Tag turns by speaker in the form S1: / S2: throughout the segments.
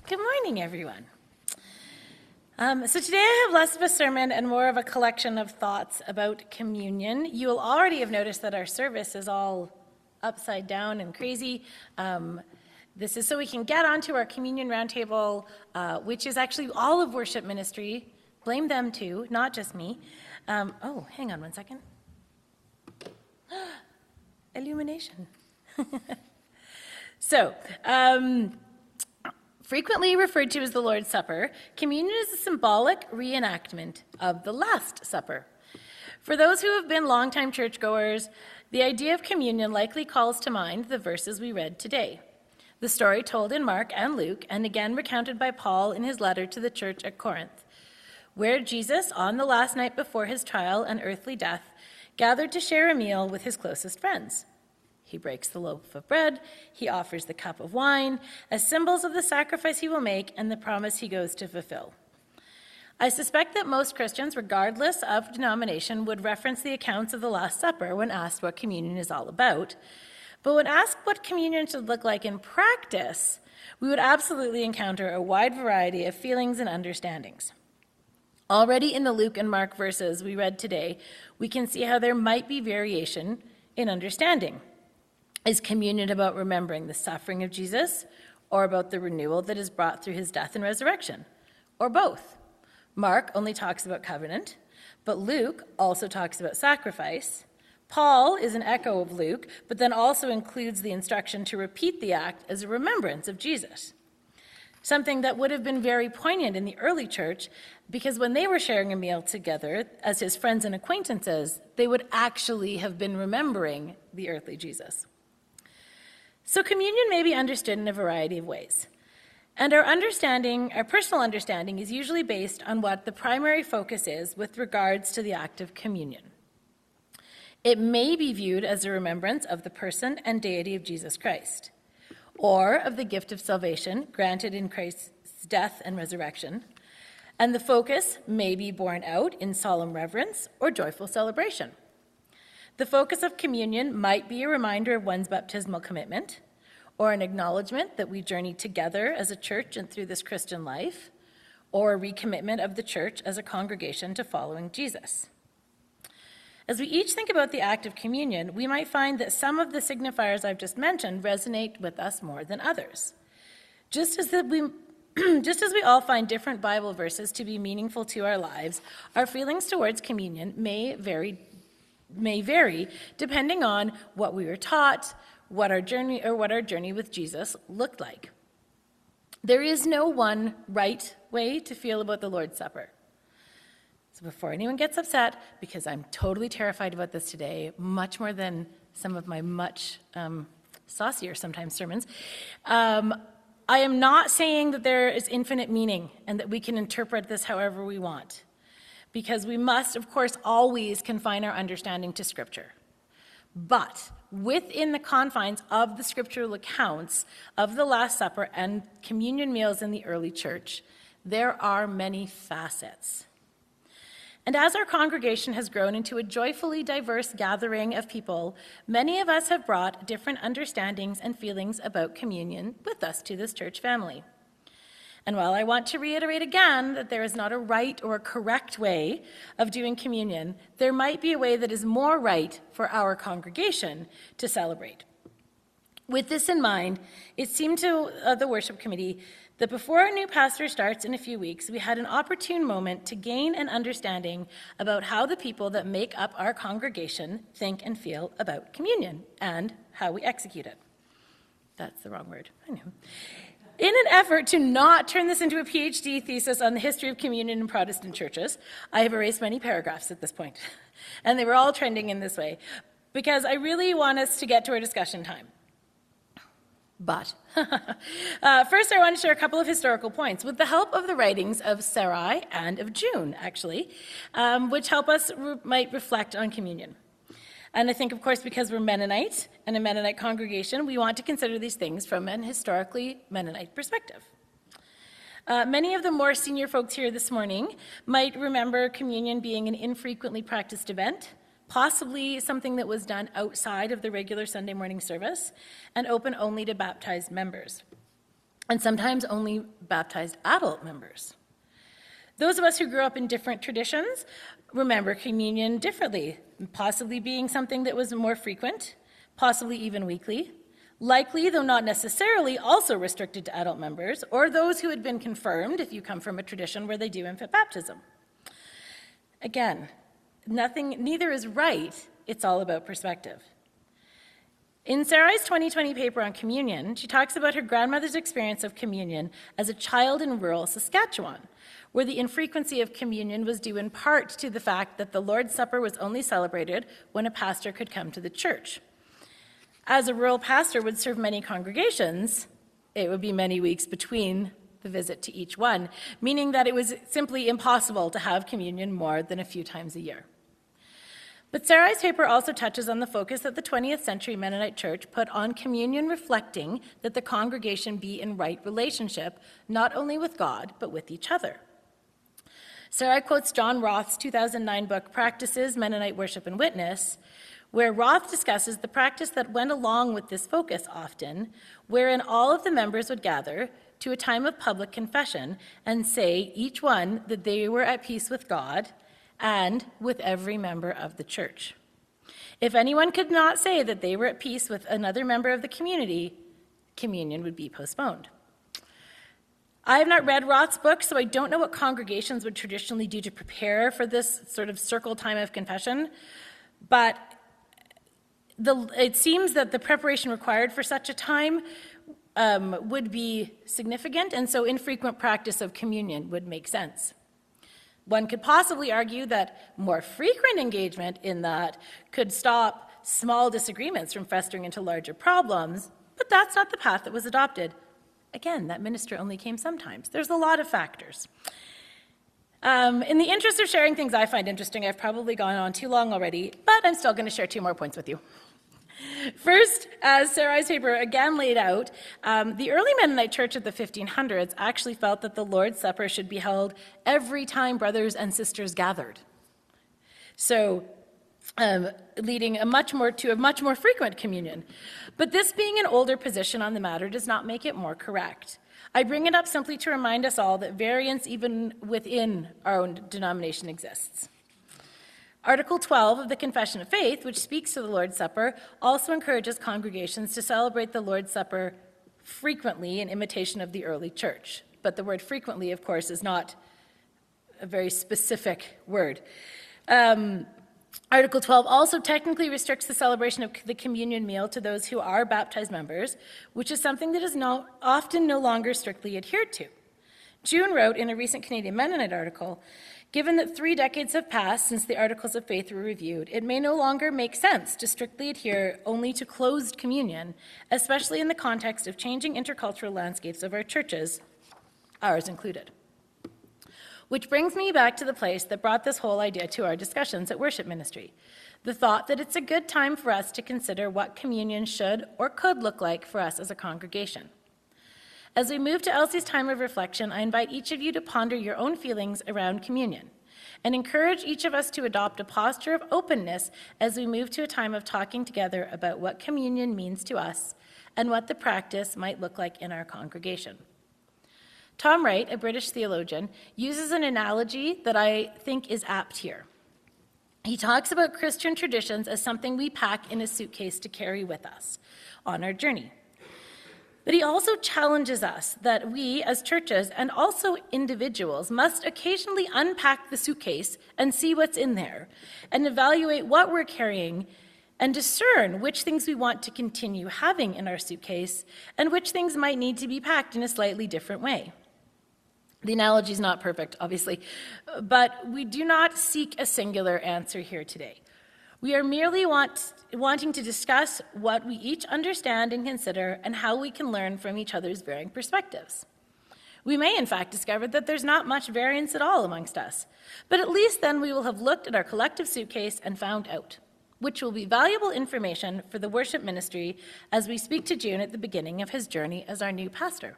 S1: Good morning, everyone. So today I have less of a sermon and more of a collection of thoughts about communion. You will already have noticed that our service is all upside down and crazy. This is so we can get onto our communion roundtable, which is actually all of worship ministry. Blame them too, not just me. Oh, hang on one second. Illumination. So, frequently referred to as the Lord's Supper, communion is a symbolic reenactment of the Last Supper. For those who have been longtime churchgoers, the idea of communion likely calls to mind the verses we read today. The story told in Mark and Luke, and again recounted by Paul in his letter to the church at Corinth, where Jesus, on the last night before his trial and earthly death, gathered to share a meal with his closest friends. He breaks the loaf of bread, he offers the cup of wine, as symbols of the sacrifice he will make and the promise he goes to fulfill. I suspect that most Christians, regardless of denomination, would reference the accounts of the Last Supper when asked what communion is all about. But when asked what communion should look like in practice, we would absolutely encounter a wide variety of feelings and understandings. Already in the Luke and Mark verses we read today, we can see how there might be variation in understanding. Is communion about remembering the suffering of Jesus, or about the renewal that is brought through his death and resurrection, or both? Mark only talks about covenant, but Luke also talks about sacrifice. Paul is an echo of Luke, but then also includes the instruction to repeat the act as a remembrance of Jesus. Something that would have been very poignant in the early church, because when they were sharing a meal together as his friends and acquaintances, they would actually have been remembering the earthly Jesus. So communion may be understood in a variety of ways. And our personal understanding, is usually based on what the primary focus is with regards to the act of communion. It may be viewed as a remembrance of the person and deity of Jesus Christ, or of the gift of salvation granted in Christ's death and resurrection, and the focus may be borne out in solemn reverence or joyful celebration. The focus of communion might be a reminder of one's baptismal commitment, or an acknowledgement that we journey together as a church and through this Christian life, or a recommitment of the church as a congregation to following Jesus. As we each think about the act of communion, we might find that some of the signifiers I've just mentioned resonate with us more than others. Just as we all find different Bible verses to be meaningful to our lives, our feelings towards communion may vary depending on what we were taught, what our journey with Jesus looked like. There is no one right way to feel about the Lord's Supper. So before anyone gets upset, because I'm totally terrified about this today, much more than some of my much saucier sometimes sermons, I am not saying that there is infinite meaning and that we can interpret this however we want, because we must, of course, always confine our understanding to Scripture. But within the confines of the scriptural accounts of the Last Supper and communion meals in the early church, there are many facets. And as our congregation has grown into a joyfully diverse gathering of people, many of us have brought different understandings and feelings about communion with us to this church family. And while I want to reiterate again that there is not a right or a correct way of doing communion, there might be a way that is more right for our congregation to celebrate. With this in mind, it seemed to the worship committee that before our new pastor starts in a few weeks, we had an opportune moment to gain an understanding about how the people that make up our congregation think and feel about communion and how we execute it. That's the wrong word, I know. In an effort to not turn this into a PhD thesis on the history of communion in Protestant churches, I have erased many paragraphs at this point, and they were all trending in this way, because I really want us to get to our discussion time. But first I want to share a couple of historical points with the help of the writings of Sarai and of June, actually, which help us might reflect on communion. And I think, of course, because we're Mennonite and a Mennonite congregation, we want to consider these things from an historically Mennonite perspective. Many of the more senior folks here this morning might remember communion being an infrequently practiced event, possibly something that was done outside of the regular Sunday morning service and open only to baptized members. and sometimes only baptized adult members. Those of us who grew up in different traditions remember communion differently, possibly being something that was more frequent, possibly even weekly, likely, though not necessarily, also restricted to adult members, or those who had been confirmed, if you come from a tradition where they do infant baptism. Again, neither is right, it's all about perspective. In Sarai's 2020 paper on communion, she talks about her grandmother's experience of communion as a child in rural Saskatchewan, where the infrequency of communion was due in part to the fact that the Lord's Supper was only celebrated when a pastor could come to the church. As a rural pastor would serve many congregations, it would be many weeks between the visit to each one, meaning that it was simply impossible to have communion more than a few times a year. But Sarai's paper also touches on the focus that the 20th century Mennonite Church put on communion, reflecting that the congregation be in right relationship, not only with God, but with each other. Sarai quotes John Roth's 2009 book, Practices, Mennonite Worship and Witness, where Roth discusses the practice that went along with this focus often, wherein all of the members would gather to a time of public confession and say, each one, that they were at peace with God and with every member of the church. If anyone could not say that they were at peace with another member of the community, communion would be postponed. I have not read Roth's book, so I don't know what congregations would traditionally do to prepare for this sort of circle time of confession, but it seems that the preparation required for such a time would be significant, and so infrequent practice of communion would make sense. One could possibly argue that more frequent engagement in that could stop small disagreements from festering into larger problems, but that's not the path that was adopted. Again, that minister only came sometimes. There's a lot of factors. In the interest of sharing things I find interesting, I've probably gone on too long already, but I'm still going to share 2 more points with you. First, as Sarai's paper again laid out, the early Mennonite church of the 1500s actually felt that the Lord's Supper should be held every time brothers and sisters gathered. So, leading to a much more frequent communion. But this being an older position on the matter does not make it more correct. I bring it up simply to remind us all that variance even within our own denomination exists. Article 12 of the Confession of Faith, which speaks to the Lord's Supper, also encourages congregations to celebrate the Lord's Supper frequently in imitation of the early church. But the word frequently, of course, is not a very specific word. Article 12 also technically restricts the celebration of the communion meal to those who are baptized members, which is something that is often no longer strictly adhered to. June wrote in a recent Canadian Mennonite article, given that 3 decades have passed since the Articles of Faith were reviewed, it may no longer make sense to strictly adhere only to closed communion, especially in the context of changing intercultural landscapes of our churches, ours included. Which brings me back to the place that brought this whole idea to our discussions at Worship Ministry, the thought that it's a good time for us to consider what communion should or could look like for us as a congregation. As we move to Elsie's time of reflection, I invite each of you to ponder your own feelings around communion and encourage each of us to adopt a posture of openness as we move to a time of talking together about what communion means to us and what the practice might look like in our congregation. Tom Wright, a British theologian, uses an analogy that I think is apt here. He talks about Christian traditions as something we pack in a suitcase to carry with us on our journey. But he also challenges us that we, as churches and also individuals, must occasionally unpack the suitcase and see what's in there and evaluate what we're carrying and discern which things we want to continue having in our suitcase and which things might need to be packed in a slightly different way. The analogy is not perfect, obviously, but we do not seek a singular answer here today. We are merely wanting to discuss what we each understand and consider and how we can learn from each other's varying perspectives. We may, in fact, discover that there's not much variance at all amongst us, but at least then we will have looked at our collective suitcase and found out, which will be valuable information for the worship ministry as we speak to June at the beginning of his journey as our new pastor.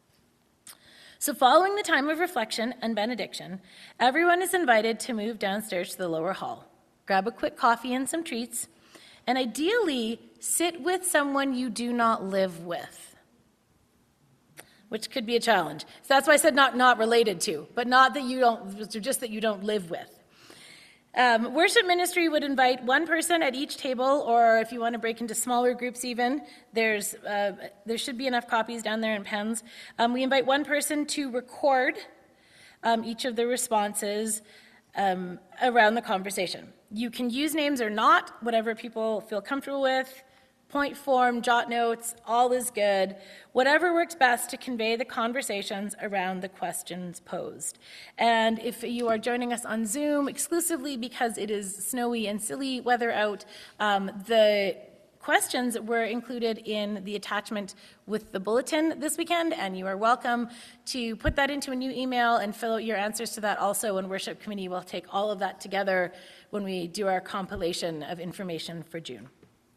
S1: So following the time of reflection and benediction, everyone is invited to move downstairs to the lower hall, grab a quick coffee and some treats, and ideally sit with someone you do not live with. which could be a challenge. So that's why I said not related to, but not that you don't, just that you don't live with. Worship ministry would invite one person at each table, or if you want to break into smaller groups even, there should be enough copies down there and pens. We invite one person to record each of the responses around the conversation. You can use names or not, whatever people feel comfortable with. Point form, jot notes, all is good. Whatever works best to convey the conversations around the questions posed. And if you are joining us on Zoom exclusively because it is snowy and silly weather out, the questions were included in the attachment with the bulletin this weekend, and you are welcome to put that into a new email and fill out your answers to that also, and Worship Committee will take all of that together when we do our compilation of information for June.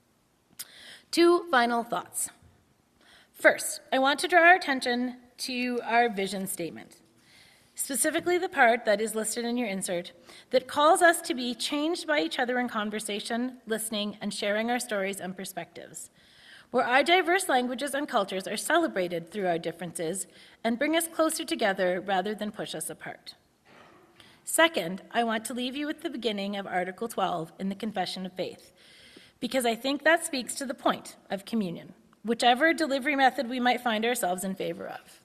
S1: 2 final thoughts. First, I want to draw our attention to our vision statement, specifically the part that is listed in your insert that calls us to be changed by each other in conversation, listening, and sharing our stories and perspectives, where our diverse languages and cultures are celebrated through our differences and bring us closer together rather than push us apart. Second, I want to leave you with the beginning of Article 12 in the Confession of Faith, because I think that speaks to the point of communion, whichever delivery method we might find ourselves in favor of.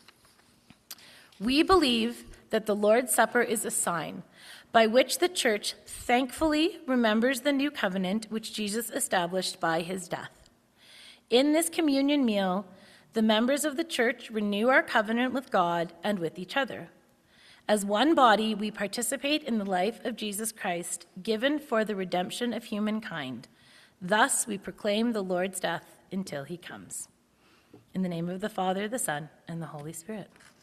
S1: We believe that the Lord's Supper is a sign by which the church thankfully remembers the new covenant which Jesus established by his death. In this communion meal, the members of the church renew our covenant with God and with each other. As one body, we participate in the life of Jesus Christ, given for the redemption of humankind. Thus, we proclaim the Lord's death until he comes. In the name of the Father, the Son, and the Holy Spirit.